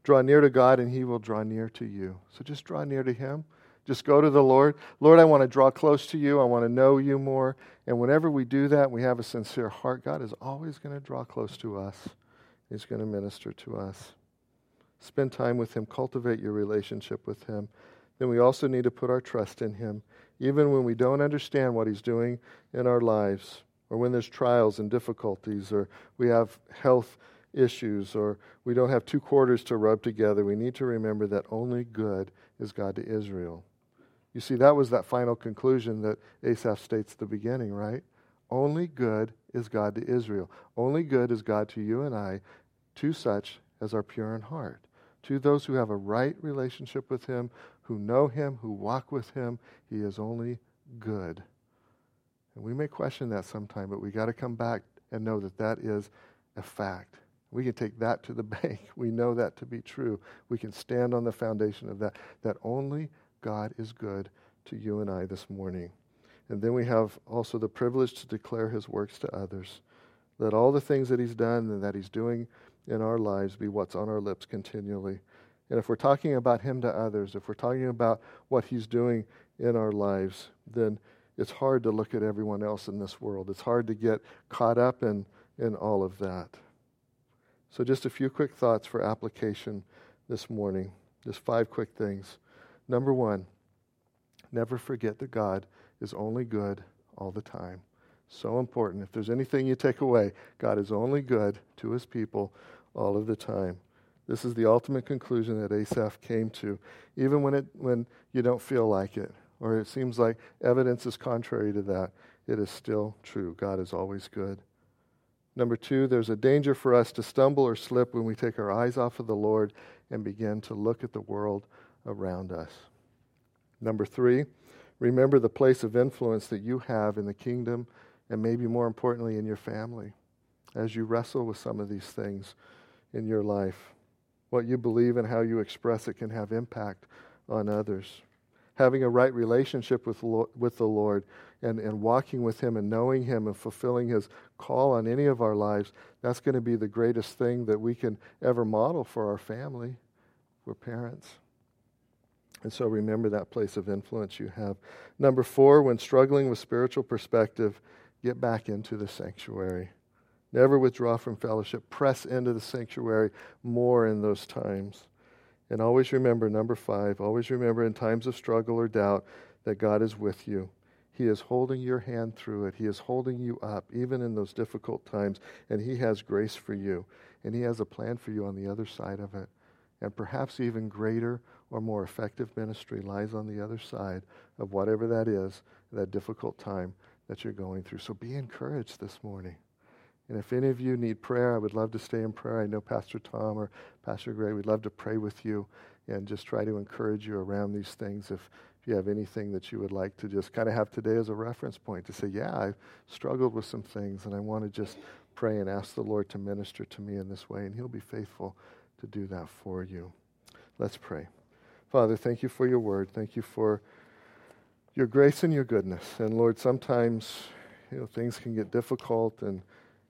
Draw near to God and he will draw near to you. So just draw near to him. Just go to the Lord. Lord, I want to draw close to you. I want to know you more. And whenever we do that, we have a sincere heart, God is always going to draw close to us. He's going to minister to us. Spend time with him. Cultivate your relationship with him. Then we also need to put our trust in him, even when we don't understand what he's doing in our lives, or when there's trials and difficulties, or we have health issues, or we don't have two quarters to rub together. We need to remember that only good is God to Israel. You see, that was that final conclusion that Asaph states at the beginning, right? Only good is God to Israel. Only good is God to you and I, to such as are pure in heart. To those who have a right relationship with him, who know him, who walk with him, he is only good. And we may question that sometime, but we got to come back and know that that is a fact. We can take that to the bank. We know that to be true. We can stand on the foundation of that only God is good to you and I this morning. And then we have also the privilege to declare his works to others. Let all the things that he's done and that he's doing in our lives be what's on our lips continually. And if we're talking about him to others, if we're talking about what he's doing in our lives, then it's hard to look at everyone else in this world. It's hard to get caught up in all of that. So just a few quick thoughts for application this morning. Just 5 quick things. Number 1, never forget that God is only good all the time. So important. If there's anything you take away, God is only good to his people all of the time. This is the ultimate conclusion that Asaph came to, even when you don't feel like it, or it seems like evidence is contrary to that. It is still true. God is always good. Number 2, there's a danger for us to stumble or slip when we take our eyes off of the Lord and begin to look at the world around us. Number 3, remember the place of influence that you have in the kingdom and maybe more importantly in your family as you wrestle with some of these things in your life. What you believe and how you express it can have impact on others. Having a right relationship with the Lord and walking with him and knowing him and fulfilling his call on any of our lives, that's going to be the greatest thing that we can ever model for our family. We're parents. And so remember that place of influence you have. Number 4, when struggling with spiritual perspective, get back into the sanctuary. Never withdraw from fellowship. Press into the sanctuary more in those times. And always remember, number 5, always remember in times of struggle or doubt that God is with you. He is holding your hand through it. He is holding you up, even in those difficult times. And he has grace for you. And he has a plan for you on the other side of it. And perhaps even greater or more effective ministry lies on the other side of whatever that is, that difficult time that you're going through. So be encouraged this morning. And if any of you need prayer, I would love to stay in prayer. I know Pastor Tom or Pastor Gray, we'd love to pray with you and just try to encourage you around these things. If you have anything that you would like to just kind of have today as a reference point to say, yeah, I've struggled with some things and I want to just pray and ask the Lord to minister to me in this way. And he'll be faithful to do that for you. Let's pray. Father, thank you for your word. Thank you for your grace and your goodness. And Lord, sometimes things can get difficult and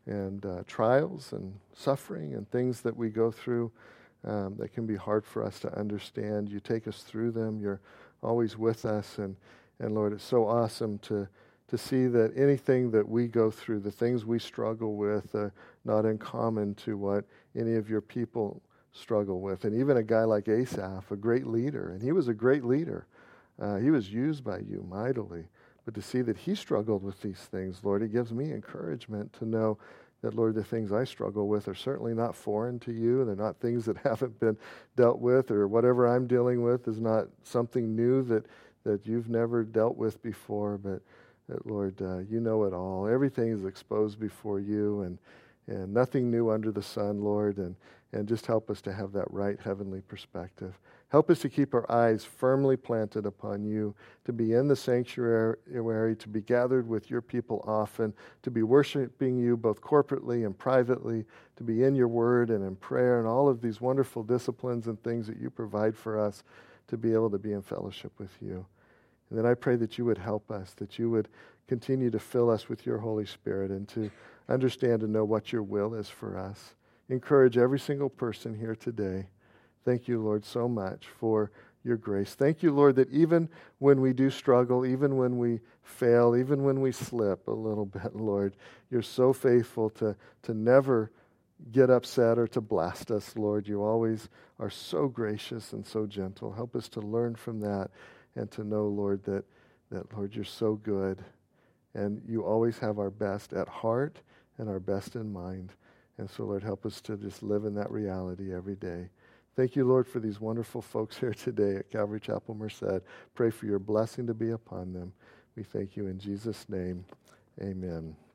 trials and suffering and things that we go through that can be hard for us to understand. You take us through them. You're always with us. And Lord, it's so awesome to see that anything that we go through, the things we struggle with, are not uncommon to what any of your people struggle with. And even a guy like Asaph, a great leader, and he was a great leader. He was used by you mightily. But to see that he struggled with these things, Lord, it gives me encouragement to know that, Lord, the things I struggle with are certainly not foreign to you. They're not things that haven't been dealt with, or whatever I'm dealing with is not something new that you've never dealt with before. But that, Lord, you know it all. Everything is exposed before you, and nothing new under the sun, Lord, and just help us to have that right heavenly perspective. Help us to keep our eyes firmly planted upon you, to be in the sanctuary, to be gathered with your people often, to be worshiping you both corporately and privately, to be in your word and in prayer and all of these wonderful disciplines and things that you provide for us to be able to be in fellowship with you. And then I pray that you would help us, that you would continue to fill us with your Holy Spirit and to understand and know what your will is for us. Encourage every single person here today Thank you, Lord, so much for your grace. Thank you, Lord, that even when we do struggle, even when we fail, even when we slip a little bit, Lord, you're so faithful to never get upset or to blast us, Lord. You always are so gracious and so gentle. Help us to learn from that and to know, Lord, that Lord, you're so good and you always have our best at heart and our best in mind. And so, Lord, help us to just live in that reality every day. Thank you, Lord, for these wonderful folks here today at Calvary Chapel Merced. Pray for your blessing to be upon them. We thank you in Jesus' name. Amen.